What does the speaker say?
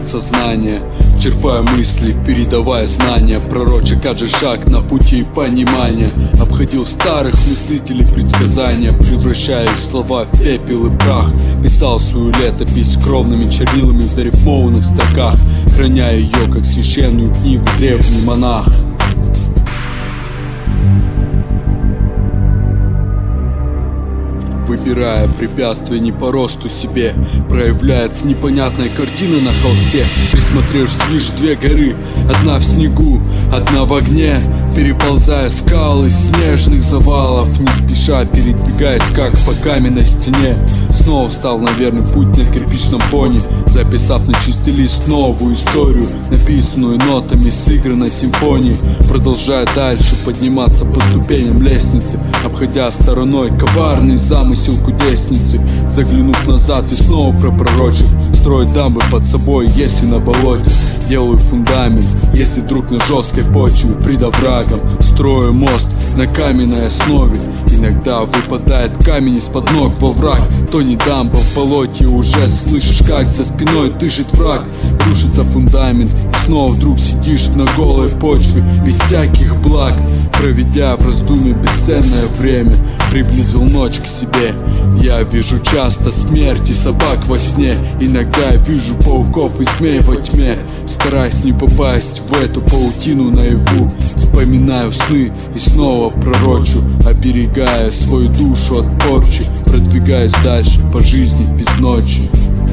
подсознания, черпая мысли, передавая знания. Пророче каждый шаг на пути понимания. Обходил старых мыслителей предсказания, превращая их слова в пепел и прах. Писал свою летопись кровными чернилами в зарифмованных строках, храня ее как священную книгу древний монах. Выбирая препятствия не по росту себе, проявляется непонятная картина на холсте. Присмотревшись, видишь две горы, одна в снегу, одна в огне. Переползая скалы снежных завалов, не спеша передвигаясь, как по каменной стене. Снова встал на верный путь на кирпичном пони, записав на чистый лист новую историю, написанную нотами сыгранной симфонии. Продолжая дальше подниматься по ступеням лестницы, обходя стороной коварный замысел кудесницы. Заглянув назад и снова пропророчив, строить дамбы под собой, если на болоте. Делаю фундамент, если вдруг на жесткой почве пред оврагом. Строю мост на каменной основе. Иногда выпадает камень из-под ног во враг. То не дамба в болоте, уже слышишь, как за спиной дышит враг. Рушится фундамент, и снова вдруг сидишь на голой почве, без всяких благ. Проведя в раздумье бесценное время, приблизил ночь к себе. Я вижу часто смерть и собак во сне. Иногда вижу пауков и змей во тьме. Стараясь не попасть в эту паутину наяву, вспоминаю сны и снова пророчу, оберегая свою душу от порчи, продвигаясь дальше по жизни без ночи.